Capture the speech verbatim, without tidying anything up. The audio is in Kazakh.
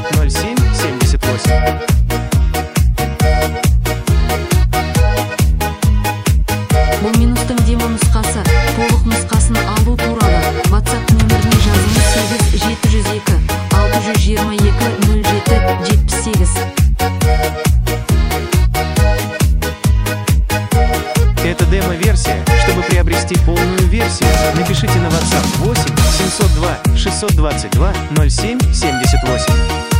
ноль семь семьдесят восемь. Бұл минустың демо нұсқасы. Толық нұсқасын алу туралы WhatsApp нөміріне жазыңыз: сегіз жеті жүз екі алты жүз жиырма екі нөл жеті жетпіс сегіз. Это демо-версия. Чтобы приобрести полную версию, напишите на WhatsApp восемь семьсот два шестьсот двадцать два ноль семь семьдесят восемь.